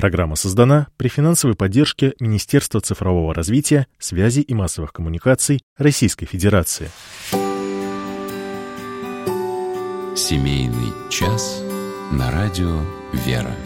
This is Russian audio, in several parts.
Программа создана при финансовой поддержке Министерства цифрового развития, связи и массовых коммуникаций Российской Федерации. Семейный час на радио «Вера».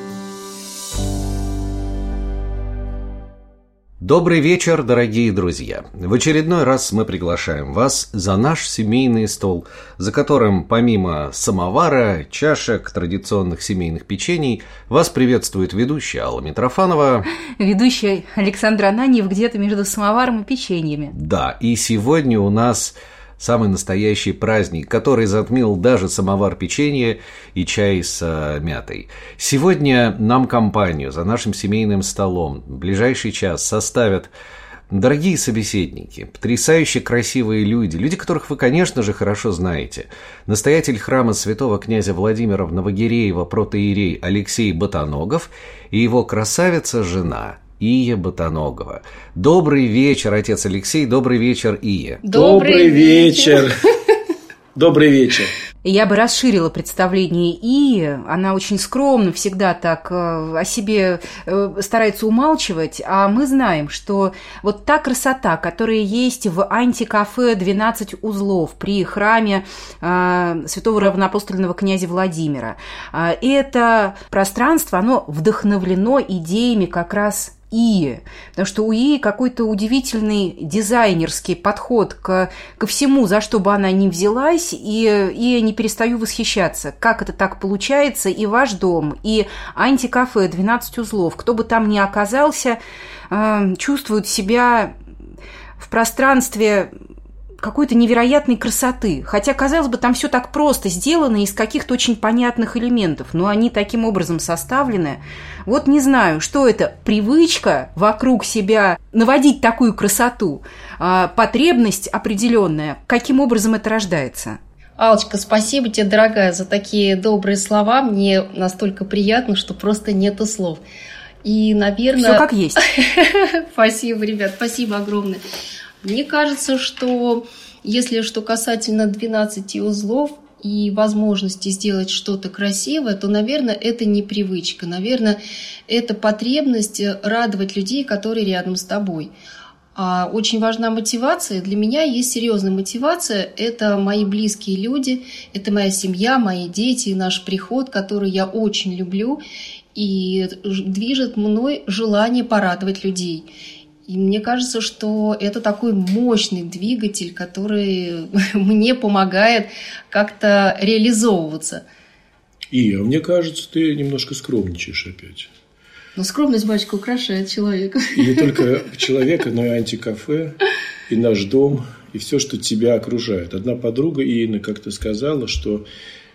Добрый вечер, дорогие друзья! В очередной раз мы приглашаем вас за наш семейный стол, за которым помимо самовара, чашек, традиционных семейных печений, вас приветствует ведущая Алла Митрофанова. Ведущая Александра Ананьев где-то между самоваром и печеньями. Да, и сегодня у нас самый настоящий праздник, который затмил даже самовар печенья и чай с мятой. Сегодня нам компанию за нашим семейным столом в ближайший час составят дорогие собеседники, потрясающе красивые люди, которых вы, конечно же, хорошо знаете. Настоятель храма святого князя Владимира в Новогиреево протоиерей Алексей Ботаногов и его красавица-жена Ия Ботаногова. Добрый вечер, отец Алексей, добрый вечер, Ия. Добрый вечер. Добрый вечер. Я бы расширила представление Ии. Она очень скромно, всегда так о себе старается умалчивать. А мы знаем, что вот та красота, которая есть в антикафе «12 узлов» при храме святого равноапостольного князя Владимира, это пространство, оно вдохновлено идеями как раз Ии, потому что у Ии какой-то удивительный дизайнерский подход ко всему, за что бы она ни взялась, и не перестаю восхищаться, как это так получается, и ваш дом, и антикафе «12 узлов», кто бы там ни оказался, чувствует себя в пространстве какой-то невероятной красоты. Хотя, казалось бы, там все так просто сделано из каких-то очень понятных элементов, но они таким образом составлены. Вот не знаю, что это, привычка вокруг себя наводить такую красоту, потребность определенная, каким образом это рождается? Аллочка, спасибо тебе, дорогая, за такие добрые слова. Мне настолько приятно, что просто нету слов. И, наверное... Все как есть. Спасибо, ребят, спасибо огромное. Мне кажется, что если что касательно 12 узлов и возможности сделать что-то красивое, то, наверное, это не привычка. Наверное, это потребность радовать людей, которые рядом с тобой. А очень важна мотивация. Для меня есть серьезная мотивация. Это мои близкие люди, это моя семья, мои дети, наш приход, который я очень люблю. И движет мной желание порадовать людей. И мне кажется, что это такой мощный двигатель, который мне помогает как-то реализовываться. Ия, мне кажется, ты немножко скромничаешь опять. Но скромность, батюшка, украшает человека. И не только человека, но и антикафе, и наш дом, и все, что тебя окружает. Одна подруга Ирина как-то сказала, что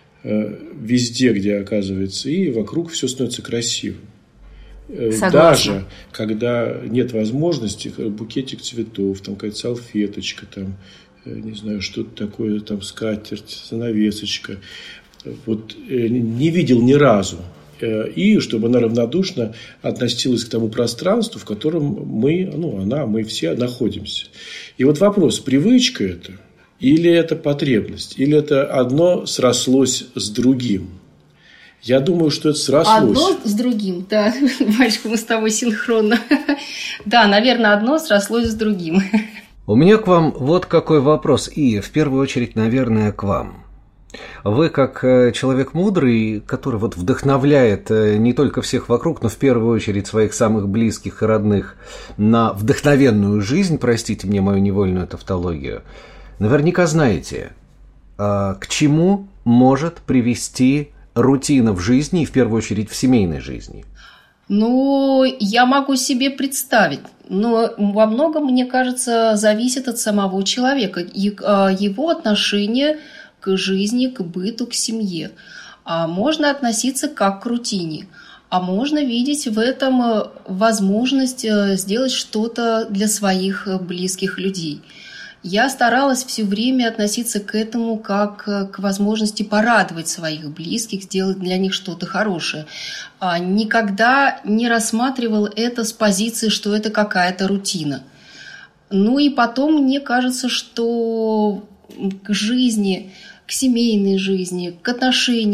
везде, где оказывается Ия, вокруг все становится красивым. Согласна. Даже когда нет возможности, букетик цветов, там какая-то салфеточка, там, не знаю, что-то такое, там скатерть, занавесочка. Вот не видел ни разу. И чтобы она равнодушно относилась к тому пространству, в котором мы все находимся. И вот вопрос, привычка это, или это потребность, или это одно срослось с другим? Я думаю, что это срослось. Одно с другим, да. Батюшка, мы с тобой синхронно. Да, наверное, одно срослось с другим. У меня к вам вот какой вопрос, и в первую очередь, наверное, к вам. Вы, как человек мудрый, который вот вдохновляет не только всех вокруг, но в первую очередь своих самых близких и родных на вдохновенную жизнь, простите мне мою невольную тавтологию, наверняка знаете, к чему может привести рутина в жизни и в первую очередь в семейной жизни? Ну, я могу себе представить, но во многом, мне кажется, зависит от самого человека и его отношения к жизни, к быту, к семье. А можно относиться как к рутине, а можно видеть в этом возможность сделать что-то для своих близких людей. Я старалась все время относиться к этому как к возможности порадовать своих близких, сделать для них что-то хорошее. Никогда не рассматривала это с позиции, что это какая-то рутина. Ну и потом мне кажется, что к жизни, к семейной жизни, к отношениям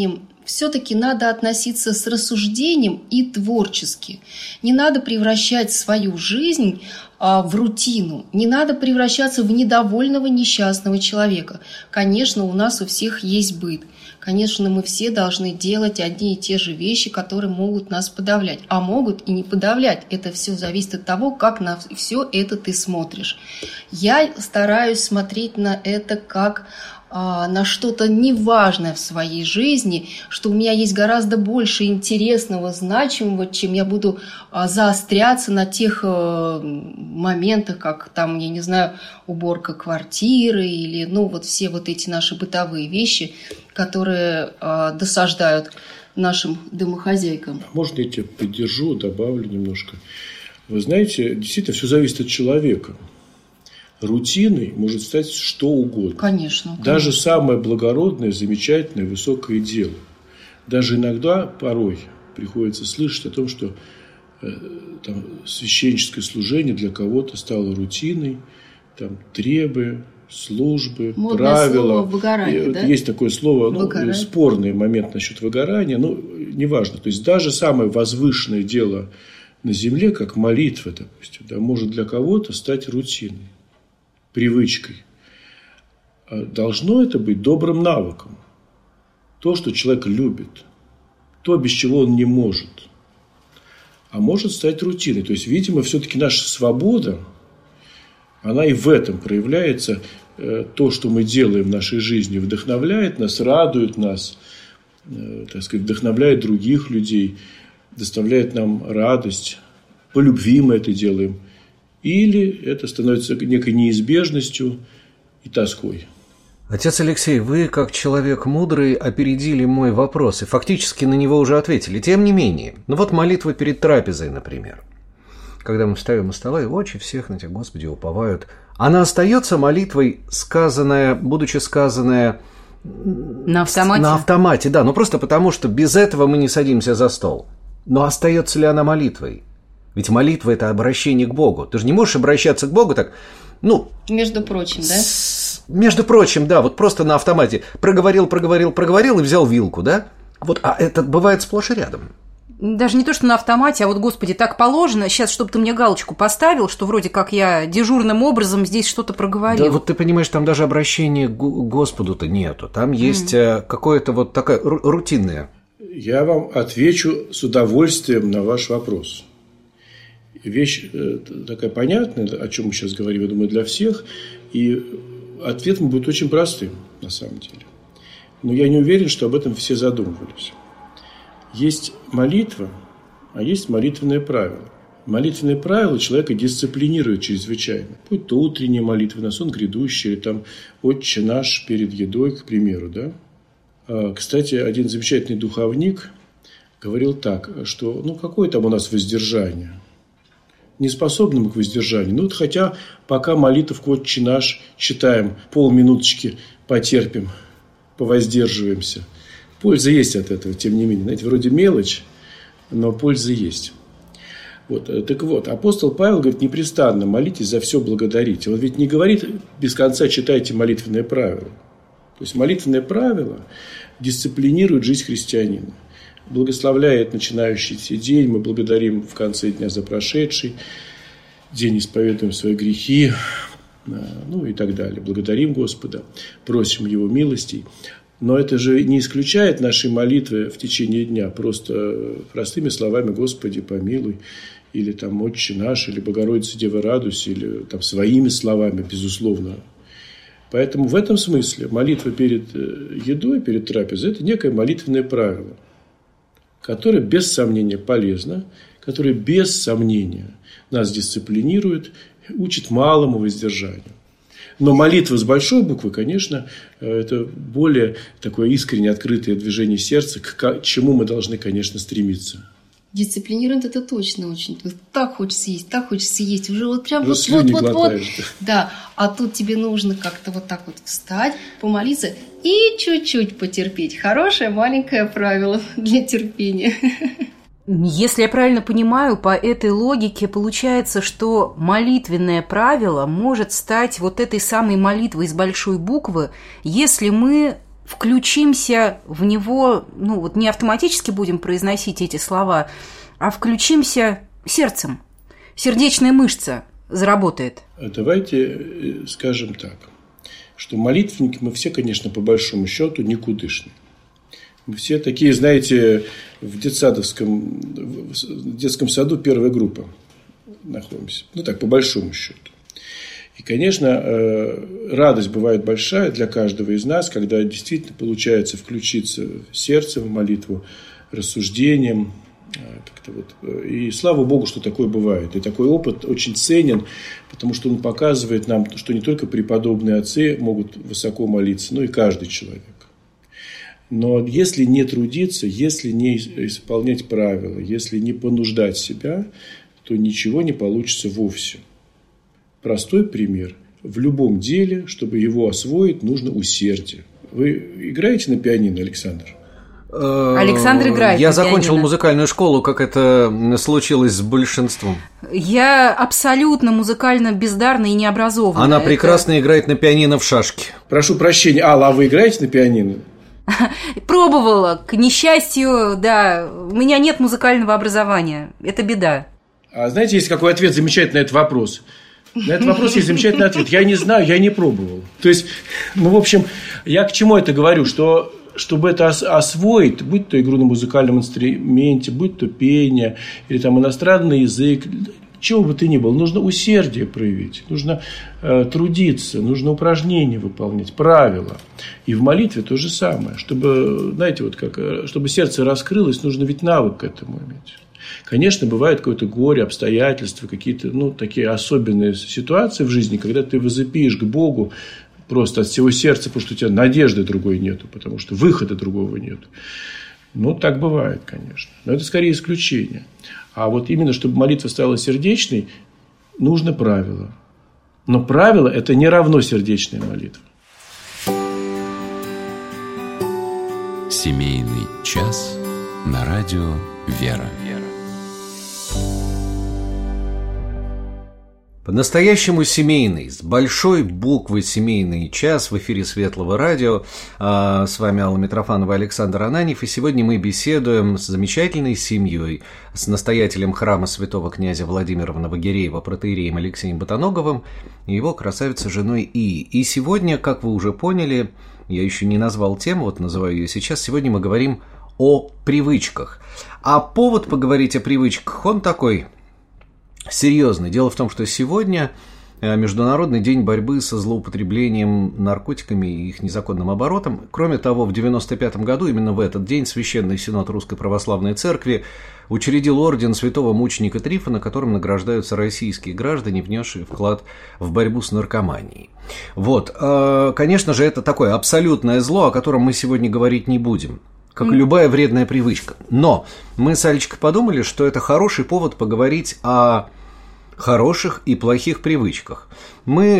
все-таки надо относиться с рассуждением и творчески. Не надо превращать свою жизнь в рутину, не надо превращаться в недовольного несчастного человека. Конечно, у нас у всех есть быт. Конечно, мы все должны делать одни и те же вещи, которые могут нас подавлять, а могут и не подавлять. Это все зависит от того, как на все это ты смотришь. Я стараюсь смотреть на это как на что-то неважное в своей жизни, что у меня есть гораздо больше интересного, значимого, чем я буду заостряться на тех моментах, как там, я не знаю, уборка квартиры или, все вот эти наши бытовые вещи, которые досаждают нашим домохозяйкам. Можно я тебя поддержу, добавлю немножко? Вы знаете, действительно, все зависит от человека. Рутиной может стать что угодно. Конечно. Даже самое благородное, замечательное, высокое дело. Даже иногда, порой, приходится слышать о том, что священническое служение для кого-то стало рутиной, требы, службы, модное правила. Слово выгорание, да? Есть такое слово, спорный момент насчет выгорания, неважно. То есть даже самое возвышенное дело на земле, как молитва, допустим, может для кого-то стать рутиной, привычкой. Должно это быть добрым навыком. То, что человек любит, то, без чего он не может. А может стать рутиной. То есть, видимо, все-таки наша свобода, она и в этом проявляется. То, что мы делаем в нашей жизни, вдохновляет нас, радует нас, вдохновляет других людей, доставляет нам радость. По любви мы это делаем. Или это становится некой неизбежностью и тоской. Отец Алексей, вы, как человек мудрый, опередили мой вопрос и фактически на него уже ответили. Тем не менее, молитва перед трапезой, например. Когда мы встаем у стола, и очи всех на Тебя, Господи, уповают. Она остается молитвой, будучи сказанная на автомате? На автомате, да. Просто потому, что без этого мы не садимся за стол. Но остается ли она молитвой? Ведь молитва – это обращение к Богу. Ты же не можешь обращаться к Богу так, Между прочим, да? Между прочим, да, просто на автомате. Проговорил и взял вилку, да? А это бывает сплошь и рядом. Даже не то, что на автомате, а Господи, так положено, сейчас, чтобы ты мне галочку поставил, что вроде как я дежурным образом здесь что-то проговорил. Да, ты понимаешь, там даже обращения к Господу-то нету. Там есть какое-то такое рутинное. Я вам отвечу с удовольствием на ваш вопрос. Вещь такая понятная, о чем мы сейчас говорим, я думаю, для всех. И ответ будет очень простым, на самом деле. Но я не уверен, что об этом все задумывались. Есть молитва, а есть молитвенное правило. Молитвенное правило человека дисциплинирует чрезвычайно. Будь то утренняя молитва на сон грядущий, или «Отче наш» перед едой, к примеру. Да? Кстати, один замечательный духовник говорил так, что какое там у нас воздержание? Не способны мы к воздержанию. Хотя пока молитв «Отче наш» читаем, полминуточки потерпим, повоздерживаемся. Польза есть от этого, тем не менее. Знаете, вроде мелочь, но польза есть. Апостол Павел говорит, непрестанно молитесь, за все благодарите. Он ведь не говорит, без конца читайте молитвенное правило. То есть, молитвенное правило дисциплинирует жизнь христианина. Благословляет начинающийся день, мы благодарим в конце дня за прошедший день, исповедуем свои грехи, и так далее. Благодарим Господа, просим Его милостей. Но это же не исключает нашей молитвы в течение дня. Просто простыми словами «Господи, помилуй», или «Отче наш», или «Богородица, Дева, радуйся», или своими словами, безусловно. Поэтому в этом смысле молитва перед едой, перед трапезой – это некое молитвенное правило, которое без сомнения полезно, которое без сомнения нас дисциплинирует, учит малому воздержанию. Но молитва с большой буквы, конечно, это более такое искренне открытое движение сердца, к чему мы должны, конечно, стремиться. Дисциплинирует это точно очень. Так хочется есть. Уже прям вот. Да, а тут тебе нужно как-то встать, помолиться и чуть-чуть потерпеть. Хорошее маленькое правило для терпения. Если я правильно понимаю, по этой логике получается, что молитвенное правило может стать этой самой молитвой с большой буквы, если мы включимся в него, ну вот не автоматически будем произносить эти слова, а включимся сердцем. Сердечная мышца заработает. Давайте скажем так, что молитвенники мы все, конечно, по большому счету никудышные. Мы все такие, знаете, в детском саду первая группа находимся. Ну так, по большому счету. И, конечно, радость бывает большая для каждого из нас, когда действительно получается включиться сердцем в молитву, рассуждением. Как-то вот. И слава Богу, что такое бывает. И такой опыт очень ценен, потому что он показывает нам, что не только преподобные отцы могут высоко молиться, но и каждый человек. Но если не трудиться, если не исполнять правила, если не понуждать себя, то ничего не получится вовсе. Простой пример. В любом деле, чтобы его освоить, нужно усердие. Вы играете на пианино, Александр? Александр играет. Я закончил музыкальную школу, как это случилось с большинством. Я абсолютно музыкально бездарна и необразованна. Она прекрасно играет на пианино в шашки. Прошу прощения, Алла, а вы играете на пианино? Пробовала. К несчастью, да, у меня нет музыкального образования. Это беда. А знаете, есть какой ответ замечательный на этот вопрос? На этот вопрос есть замечательный ответ. Я не знаю, я не пробовал. То есть, ну, в общем, я к чему это говорю? Что, чтобы это освоить, будь то игру на музыкальном инструменте, будь то пение, или там иностранный язык, чего бы то ни было, нужно усердие проявить, нужно трудиться, нужно упражнения выполнять, правила. И в молитве то же самое. Чтобы, знаете, вот как, чтобы сердце раскрылось, нужно ведь навык к этому иметь. Конечно, бывает какое-то горе, обстоятельства, какие-то, ну, такие особенные ситуации в жизни, когда ты возопишь к Богу просто от всего сердца, потому что у тебя надежды другой нету, потому что выхода другого нету. Ну, так бывает, конечно. Но это скорее исключение. А вот именно, чтобы молитва стала сердечной, нужно правило. Но правило – это не равно сердечная молитва. Семейный час на радио «Вера». По-настоящему семейный, с большой буквы «Семейный час» в эфире Светлого радио. С вами Алла Митрофанова и Александр Ананьев. И сегодня мы беседуем с замечательной семьей, с настоятелем храма святого князя Владимира Новогиреева, протоиереем Алексеем Ботаноговым и его красавицей женой Ией. И сегодня, как вы уже поняли, я еще не назвал тему, вот называю ее сейчас, сегодня мы говорим о привычках. А повод поговорить о привычках, он такой серьезный. Дело в том, что сегодня Международный день борьбы со злоупотреблением наркотиками и их незаконным оборотом. Кроме того, в 1995 году, именно в этот день, Священный Синод Русской Православной Церкви учредил орден святого мученика Трифона, которым награждаются российские граждане, внесшие вклад в борьбу с наркоманией. Вот, конечно же, это такое абсолютное зло, о котором мы сегодня говорить не будем, как и любая вредная привычка. Но мы с Алечкой подумали, что это хороший повод поговорить о хороших и плохих привычках. Мы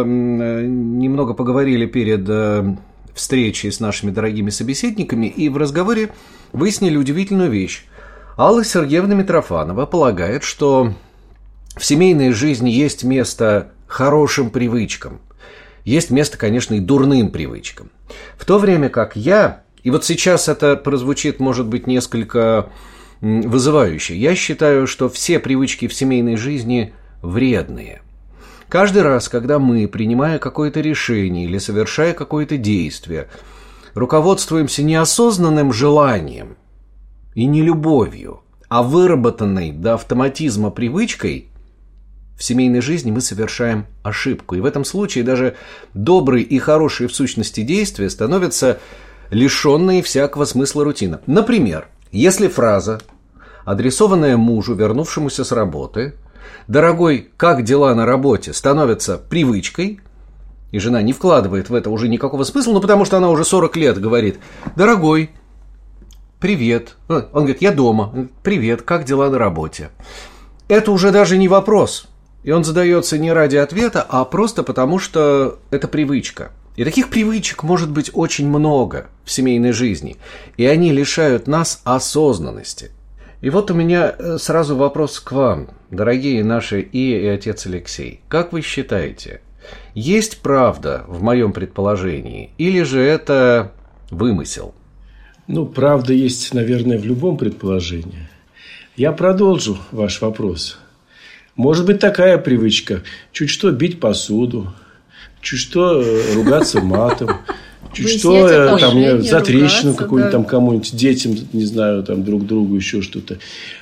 немного поговорили перед встречей с нашими дорогими собеседниками и в разговоре выяснили удивительную вещь. Алла Сергеевна Митрофанова полагает, что в семейной жизни есть место хорошим привычкам. Есть место, конечно, и дурным привычкам. В то время как я... И вот сейчас это прозвучит, может быть, несколько вызывающе. Я считаю, что все привычки в семейной жизни вредные. Каждый раз, когда мы, принимая какое-то решение или совершая какое-то действие, руководствуемся не осознанным желанием и не любовью, а выработанной до автоматизма привычкой, в семейной жизни мы совершаем ошибку. И в этом случае даже добрые и хорошие в сущности действия становятся лишенные всякого смысла рутина. Например, если фраза, адресованная мужу, вернувшемуся с работы, «Дорогой, как дела на работе?», становится привычкой, и жена не вкладывает в это уже никакого смысла, ну потому что она уже 40 лет говорит: «Дорогой, привет». Он говорит: «Я дома». «Привет, как дела на работе?». Это уже даже не вопрос. И он задается не ради ответа, а просто потому, что это привычка. И таких привычек может быть очень много в семейной жизни, и они лишают нас осознанности. И вот у меня сразу вопрос к вам, дорогие наши Ия и отец Алексей. Как вы считаете, есть правда в моем предположении, или же это вымысел? Правда есть, наверное, в любом предположении. Я продолжу ваш вопрос. Может быть, такая привычка. Чуть что бить посуду, чуть что ругаться матом, чуть что там, за трещину какую-нибудь там кому-нибудь, детям, не знаю, там друг другу, еще что-то.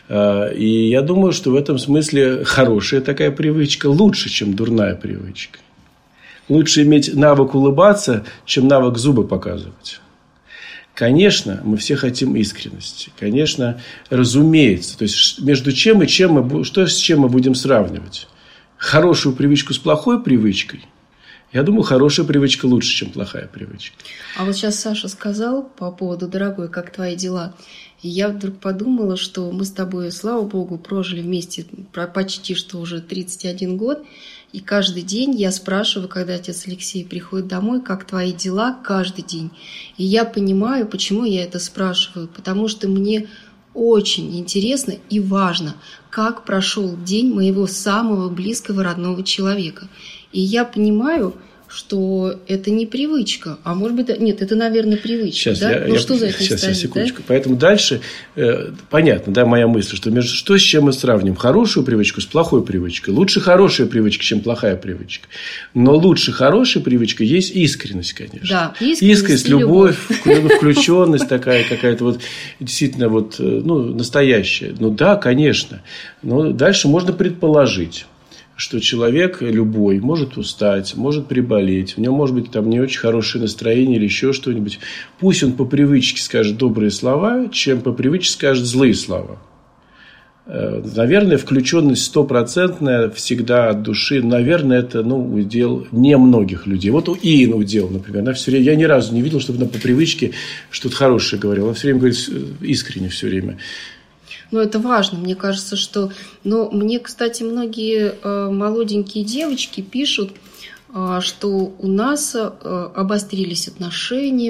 И я думаю, что в этом смысле хорошая такая привычка лучше, чем дурная привычка. Лучше иметь навык улыбаться, чем навык зубы показывать. Конечно, мы все хотим искренности. Конечно, разумеется. То есть, между чем и чем что с чем мы будем сравнивать? Хорошую привычку с плохой привычкой? Я думаю, хорошая привычка лучше, чем плохая привычка. А вот сейчас Саша сказал по поводу «Дорогой, как твои дела?» И я вдруг подумала, что мы с тобой, слава богу, прожили вместе почти что уже 31 год. И каждый день я спрашиваю, когда отец Алексей приходит домой, как твои дела, каждый день. И я понимаю, почему я это спрашиваю. Потому что мне очень интересно и важно, как прошел день моего самого близкого родного человека. И я понимаю, что это не привычка, а может быть, нет, это, наверное, привычка. Сейчас, да? Что за это сейчас, стоит, секундочку. Да? Поэтому дальше понятно, да, моя мысль, что с чем мы сравним? Хорошую привычку с плохой привычкой. Лучше хорошая привычка, чем плохая привычка. Но лучше хорошая привычка есть искренность, конечно. Да, искренность, любовь, включенность такая какая-то вот действительно вот, настоящая. Да, конечно. Но дальше можно предположить, что человек любой может устать, может приболеть, у него может быть там не очень хорошее настроение или еще что-нибудь. Пусть он по привычке скажет добрые слова, чем по привычке скажет злые слова. Наверное, включенность 100% всегда от души, наверное, это удел немногих людей. Вот у Ирины удел, например. Она все время, я ни разу не видел, чтобы она по привычке что-то хорошее говорила. Она все время говорит искренне все время. Это важно, мне кажется, что... Но мне, кстати, многие молоденькие девочки пишут, что у нас обострились отношения,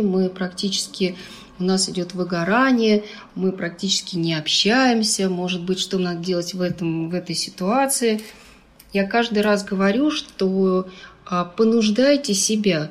у нас идет выгорание, мы практически не общаемся, может быть, что надо делать в этой ситуации. Я каждый раз говорю, что понуждайте себя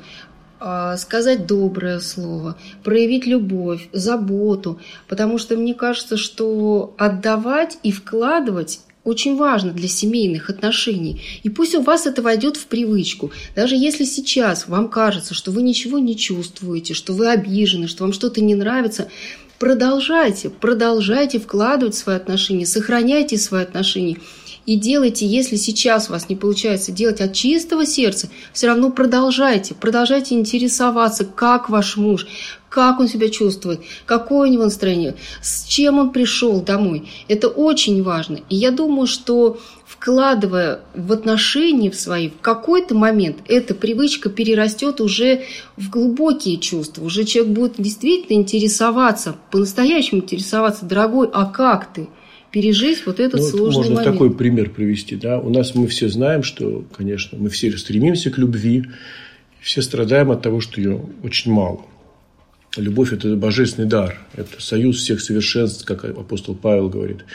сказать доброе слово, проявить любовь, заботу, потому что мне кажется, что отдавать и вкладывать очень важно для семейных отношений. И пусть у вас это войдет в привычку. Даже если сейчас вам кажется, что вы ничего не чувствуете, что вы обижены, что вам что-то не нравится, продолжайте вкладывать в свои отношения, сохраняйте свои отношения. И делайте, если сейчас у вас не получается делать от чистого сердца, все равно продолжайте интересоваться, как ваш муж, как он себя чувствует, какое у него настроение, с чем он пришел домой. Это очень важно. И я думаю, что вкладывая в отношения свои, в какой-то момент эта привычка перерастет уже в глубокие чувства. Уже человек будет действительно интересоваться, по-настоящему интересоваться, дорогой, а как ты? Пережить вот этот сложный момент. Можно такой пример привести. Да? У нас мы все знаем, что, конечно, мы все стремимся к любви, все страдаем от того, что ее очень мало. Любовь – это божественный дар, это союз всех совершенств, как апостол Павел говорит.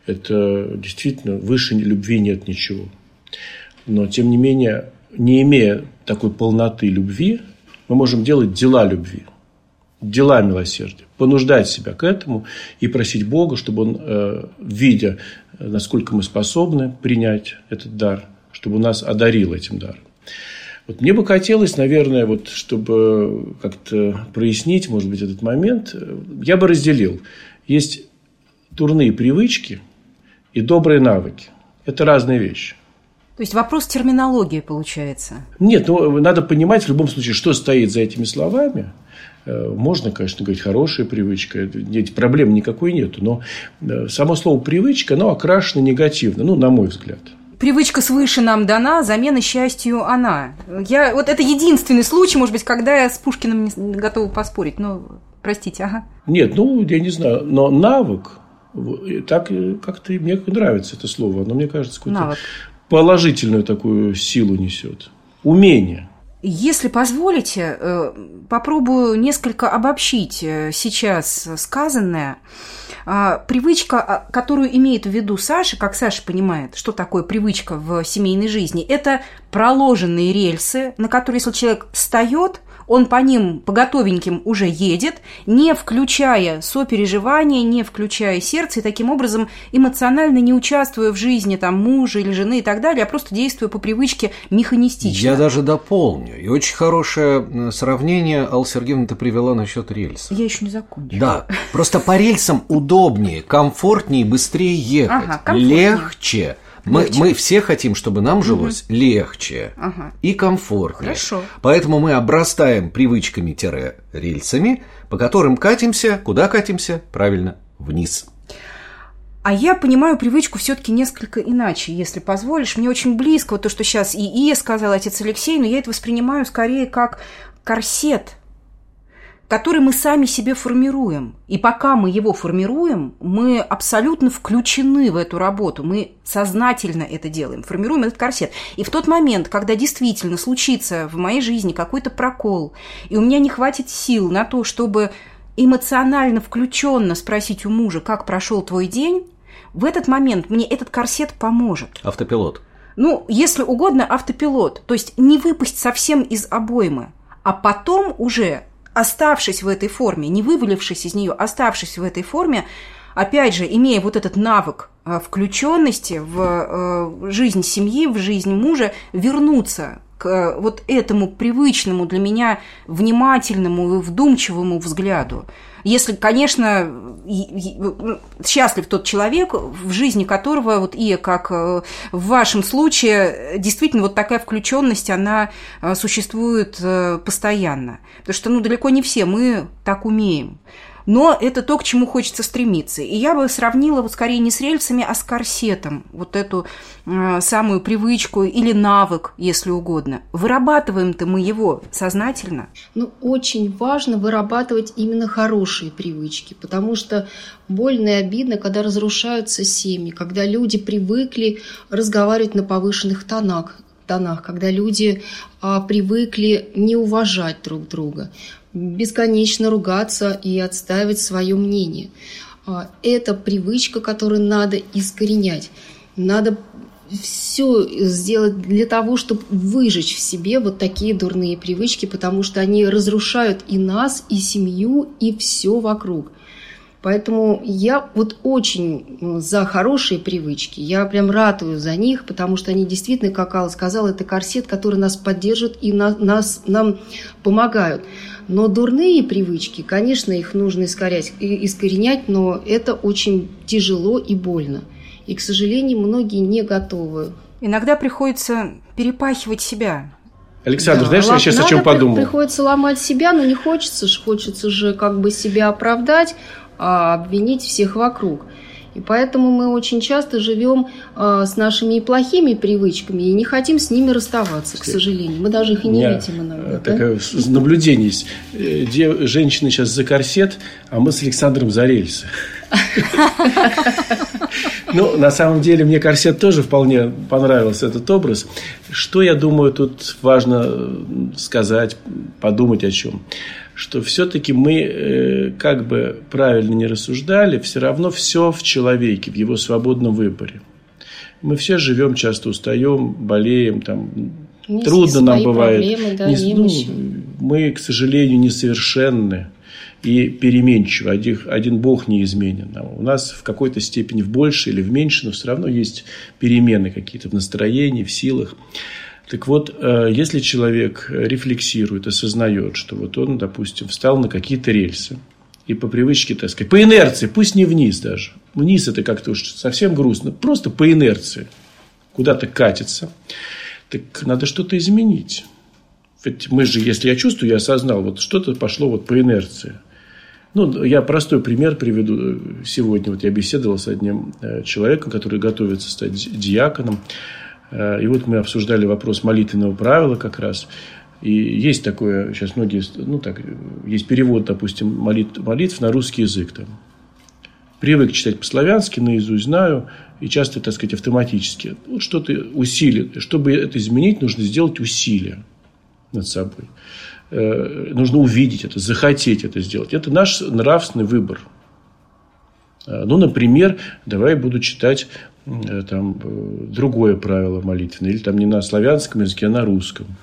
Это действительно выше любви нет ничего. Но, тем не менее, не имея такой полноты любви, мы можем делать дела любви. Дела милосердия, понуждать себя к этому и просить Бога, чтобы Он, видя, насколько мы способны принять этот дар, чтобы Он нас одарил этим даром. Вот мне бы хотелось, наверное, чтобы как-то прояснить, может быть, этот момент, я бы разделил. Есть дурные привычки и добрые навыки. Это разные вещи. То есть вопрос терминологии получается? Нет, надо понимать в любом случае, что стоит за этими словами. Можно, конечно, говорить хорошая привычка, проблем никакой нету, но само слово привычка, оно окрашено негативно, на мой взгляд. Привычка свыше нам дана, замена счастью она. Это единственный случай, может быть, когда я с Пушкиным не готова поспорить. Простите, ага. Нет, я не знаю, но навык, так как-то мне нравится это слово, оно, мне кажется, какую-то положительную такую силу несет. Умение. Если позволите, попробую несколько обобщить сейчас сказанное. Привычка, которую имеет в виду Саша, как Саша понимает, что такое привычка в семейной жизни, это проложенные рельсы, на которые, если человек встает, он по ним по готовеньким уже едет, не включая сопереживание, не включая сердце, и таким образом эмоционально не участвуя в жизни там, мужа или жены и так далее, а просто действуя по привычке механистично. Я даже дополню. И очень хорошее сравнение, Алла Сергеевна, ты привела насчет рельсов. Я еще не закончила. Да, просто по рельсам удобнее, комфортнее, быстрее ехать. Легче. Мы все хотим, чтобы нам жилось легче и комфортнее. Хорошо. Поэтому мы обрастаем привычками-рельсами, по которым катимся. Куда катимся? Правильно, вниз. А я понимаю привычку все-таки несколько иначе, если позволишь. Мне очень близко вот то, что сейчас и сказал отец Алексей, но я это воспринимаю скорее как корсет, который мы сами себе формируем. И пока мы его формируем, мы абсолютно включены в эту работу, мы сознательно это делаем, формируем этот корсет. И в тот момент, когда действительно случится в моей жизни какой-то прокол, и у меня не хватит сил на то, чтобы эмоционально включенно спросить у мужа, как прошел твой день, в этот момент мне этот корсет поможет. Автопилот. Ну, если угодно, автопилот. То есть не выпасть совсем из обоймы, а потом уже, оставшись в этой форме, не вывалившись из нее, оставшись в этой форме, опять же, имея вот этот навык включенности в жизнь семьи, в жизнь мужа, вернуться к вот этому привычному для меня внимательному и вдумчивому взгляду. Если, конечно, счастлив тот человек, в жизни которого, вот и как в вашем случае, действительно вот такая включенность, она существует постоянно. Потому что, далеко не все мы так умеем. Но это то, к чему хочется стремиться. И я бы сравнила вот скорее не с рельсами, а с корсетом. Вот эту самую привычку или навык, если угодно. Вырабатываем-то мы его сознательно. Очень важно вырабатывать именно хорошие привычки, потому что больно и обидно, когда разрушаются семьи, когда люди привыкли разговаривать на повышенных тонах, когда люди привыкли не уважать друг друга, бесконечно ругаться и отстаивать свое мнение. Это привычка, которую надо искоренять. Надо все сделать для того, чтобы выжечь в себе вот такие дурные привычки, потому что они разрушают и нас, и семью, и все вокруг. Поэтому я вот очень за хорошие привычки, я прям ратую за них, потому что они действительно, как Алла сказала, это корсет, который нас поддержит и нам помогают. Но дурные привычки, конечно, их нужно искоренять, но это очень тяжело и больно. И, к сожалению, многие не готовы. Иногда приходится перепахивать себя. Александр, знаешь, я сейчас о чем подумал? Приходится ломать себя, но не хочется же как бы себя оправдать, а обвинить всех вокруг. И поэтому мы очень часто живем с нашими плохими привычками и не хотим с ними расставаться, к сожалению. Мы даже их и не видим иногда. Такое наблюдение есть. Женщины сейчас за корсет, а мы с Александром за рельсы. На самом деле, мне корсет тоже вполне понравился, этот образ. Что, я думаю, тут важно сказать, подумать о чем. Что все-таки мы, как бы правильно не рассуждали, все равно все в человеке, в его свободном выборе. Мы все живем, часто устаем, болеем, трудно нам бывает. Проблемы, мы, к сожалению, несовершенны и переменчивы. Один Бог неизменен. У нас в какой-то степени в большей или в меньшей, но все равно есть перемены какие-то в настроении, в силах. Так вот, если человек рефлексирует, осознает, что вот он, допустим, встал на какие-то рельсы, и по привычке, так сказать, по инерции, пусть не вниз даже, вниз это как-то уж совсем грустно, просто по инерции куда-то катится, так надо что-то изменить. Ведь мы же, если я чувствую, я осознал, вот что-то пошло вот по инерции. Я простой пример приведу. Сегодня вот я беседовал с одним человеком, который готовится стать диаконом. И вот мы обсуждали вопрос молитвенного правила как раз. И есть такое, сейчас многие, есть перевод, допустим, молитв на русский язык. Привык читать по-славянски, наизусть знаю, и часто, так сказать, автоматически. Вот что-то усилие. Чтобы это изменить, нужно сделать усилие над собой. Нужно увидеть это, захотеть это сделать. Это наш нравственный выбор. Например, давай я буду читать другое правило молитвенное. Или не на славянском языке, а на русском.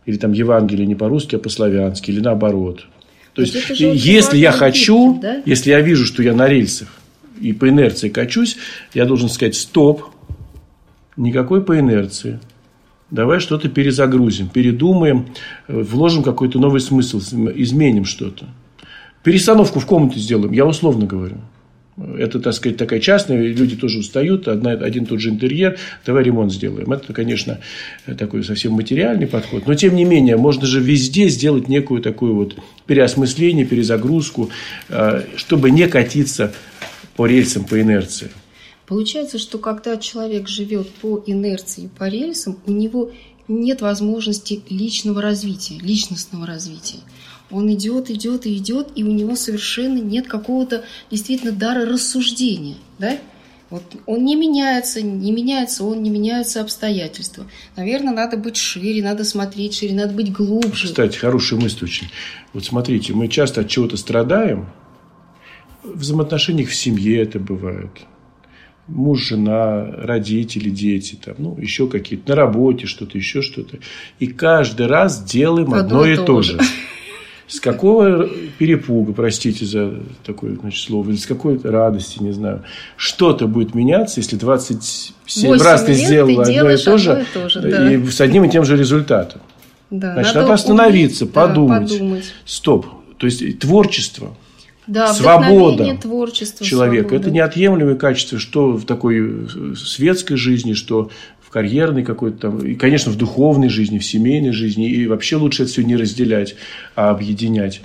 Или там Евангелие не по-русски, а по-славянски, или наоборот. То есть, если я хочу, да? Если я вижу, что я на рельсах и по инерции качусь, я должен сказать: стоп, никакой по инерции. Давай что-то перезагрузим, передумаем, вложим какой-то новый смысл, изменим что-то. Перестановку в комнате сделаем, я условно говорю. Это, так сказать, такая частная, люди тоже устают, один тот же интерьер, давай ремонт сделаем. Это, конечно, такой совсем материальный подход, но, тем не менее, можно же везде сделать некую такую вот переосмысление, перезагрузку, чтобы не катиться по рельсам, по инерции. Получается, что когда человек живет по инерции, по рельсам, у него нет возможности личного развития, личностного развития. Он идет, и у него совершенно нет какого-то действительно дара рассуждения. Да? Вот он не меняется, он не меняются обстоятельства. Наверное, надо быть шире, надо смотреть шире, надо быть глубже. Кстати, хорошая мысль очень. Вот смотрите, мы часто от чего-то страдаем. В взаимоотношениях в семье это бывает. Муж, жена, родители, дети, там, ну, еще какие-то, на работе что-то, еще что-то. И каждый раз делаем одно и то же. С какого перепуга, простите за такое, значит, слово, или с какой радости, не знаю, что-то будет меняться, если 27 раз ты сделала одно и то же, да. И с одним и тем же результатом. Да, значит, надо остановиться, подумать. Стоп. То есть, творчество, да, свобода творчества, человека. свобода. Это неотъемлемое качество, что в такой светской жизни, что в карьерной какой-то там, и, конечно, в духовной жизни, в семейной жизни. И вообще лучше это все не разделять, а объединять.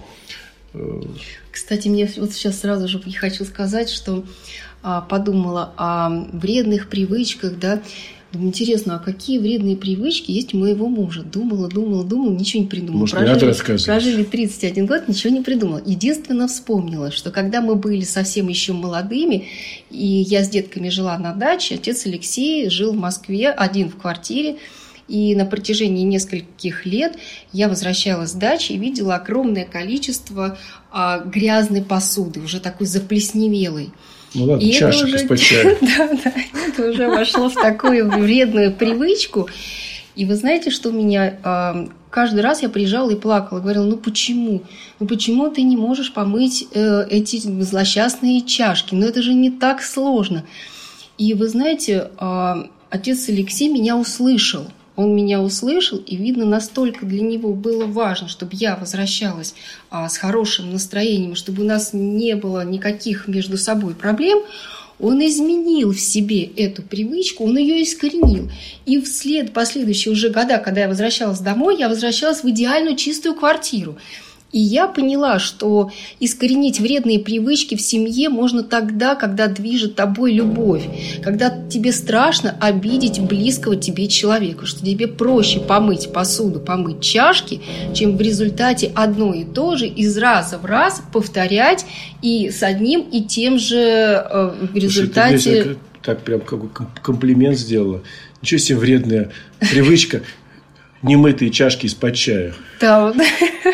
Кстати, мне вот сейчас сразу же хочу сказать, что подумала о вредных привычках, да. Думаю, интересно, а какие вредные привычки есть у моего мужа? Думала, ничего не придумала. Может, не надо рассказывать. Прожили 31 год, ничего не придумала. Единственно вспомнила, что когда мы были совсем еще молодыми, и я с детками жила на даче, отец Алексей жил в Москве один в квартире, и на протяжении нескольких лет я возвращалась с дачи и видела огромное количество грязной посуды, уже такой заплесневелой. Ну ладно, и чашек из-под чая. Да, это уже вошло в такую вредную привычку. И вы знаете, что меня каждый раз я приезжала и плакала, говорила: ну почему? Ну почему ты не можешь помыть эти злосчастные чашки? Ну это же не так сложно. И вы знаете, отец Алексей меня услышал. Он меня услышал, и, видно, настолько для него было важно, чтобы я возвращалась с хорошим настроением, чтобы у нас не было никаких между собой проблем. Он изменил в себе эту привычку, он ее искоренил. И вслед последующие уже года, когда я возвращалась домой, я возвращалась в идеальную чистую квартиру. И я поняла, что искоренить вредные привычки в семье можно тогда, когда движет тобой любовь, когда тебе страшно обидеть близкого тебе человека, что тебе проще помыть посуду, помыть чашки, чем в результате одно и то же из раза в раз повторять и с одним и тем же в результате... Слушай, ты мне так прям какой комплимент сделала. Ничего себе вредная привычка. Немытые чашки из-под чая. Да, вот.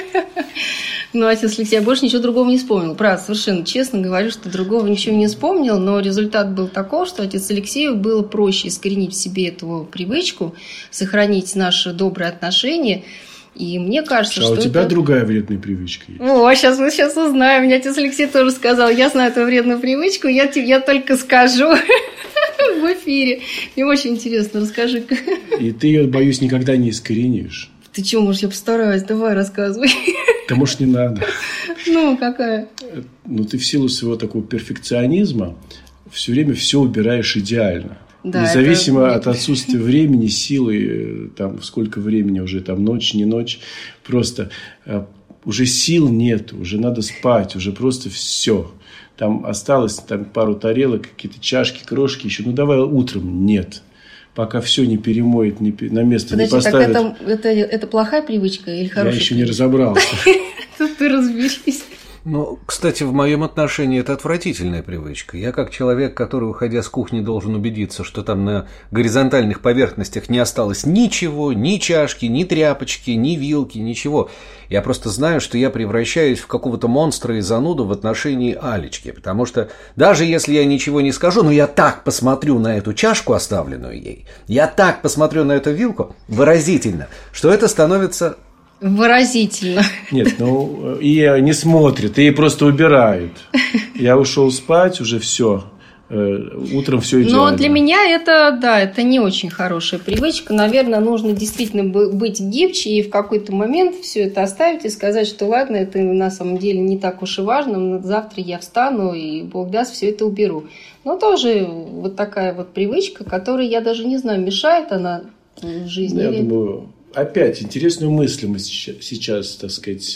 Ну, отец Алексей, я больше ничего другого не вспомнил. Правда, совершенно честно говорю, что другого ничего не вспомнил, но результат был такой, что отец Алексею было проще искоренить в себе эту привычку, сохранить наши добрые отношения. И мне кажется, что у тебя другая вредная привычка есть. О, сейчас мы узнаем. Мне отец Алексей тоже сказал: я знаю эту вредную привычку, я только скажу в эфире. Мне очень интересно, расскажи-ка. И ты ее, боюсь, никогда не искоренишь. Ты чего, может, я постараюсь? Давай, рассказывай. Да, может, не надо. Ну, какая? Ну, ты в силу своего такого перфекционизма все время все убираешь идеально. Да, независимо от отсутствия времени, силы, там, сколько времени уже, там, ночь, не ночь, просто уже сил нет, уже надо спать, уже просто все. Там осталось там, пару тарелок, какие-то чашки, крошки еще. Ну, давай утром. Нет. Пока все не перемоет, на место. Подожди, не поставит. Так это плохая привычка или хорошая? Я еще не разобрался. Тут ты разберись. Ну, кстати, в моем отношении это отвратительная привычка. Я как человек, который, уходя с кухни, должен убедиться, что там на горизонтальных поверхностях не осталось ничего, ни чашки, ни тряпочки, ни вилки, ничего. Я просто знаю, что я превращаюсь в какого-то монстра и зануду в отношении Алечки. Потому что даже если я ничего не скажу, но я так посмотрю на эту чашку, оставленную ей, я так посмотрю на эту вилку выразительно, что это становится... Выразительно. Нет, ну, и не смотрит, и просто убирает. Я ушел спать, уже все. Утром все идеально. Но для меня это, да, это не очень хорошая привычка. Наверное, нужно действительно быть гибче и в какой-то момент все это оставить и сказать, что ладно, это на самом деле не так уж и важно. Но завтра я встану и, Бог даст, все это уберу. Но тоже вот такая вот привычка, которая, я даже не знаю, мешает она в жизни. Я думаю... Опять интересную мысль мы сейчас, так сказать,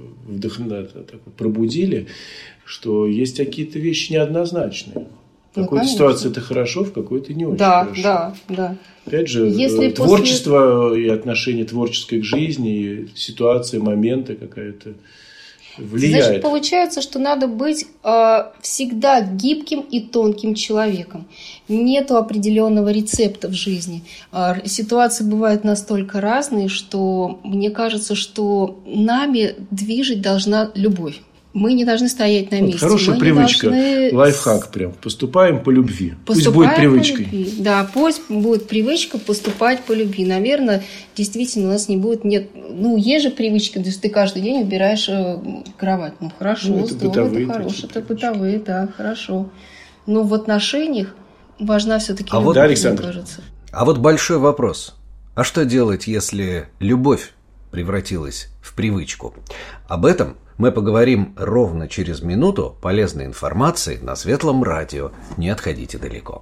пробудили, что есть какие-то вещи неоднозначные. В какой-то ситуации это хорошо, в какой-то не очень хорошо. Да. Опять же, если творчество и отношение творческое к жизни, и ситуация, моменты какая-то влияет. Значит, получается, что надо быть всегда гибким и тонким человеком. Нету определенного рецепта в жизни. Ситуации бывают настолько разные, что мне кажется, что нами движить должна любовь. Мы не должны стоять на месте. Хорошая привычка, лайфхак прям. Поступаем по любви. Пусть будет привычкой. Да, пусть будет привычка поступать по любви. Наверное, действительно у нас не будет... есть же привычка, то есть ты каждый день убираешь кровать. Ну, хорошо, это бытовые. Это бытовые, да, хорошо. Но в отношениях важна все-таки любовь, да, Александр? мне кажется. А вот большой вопрос. А что делать, если любовь превратилась в привычку? Об этом мы поговорим ровно через минуту. Полезной информации на Светлом радио. Не отходите далеко.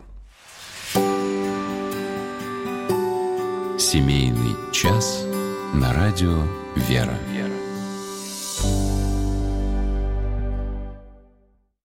Семейный час на радио «Вера».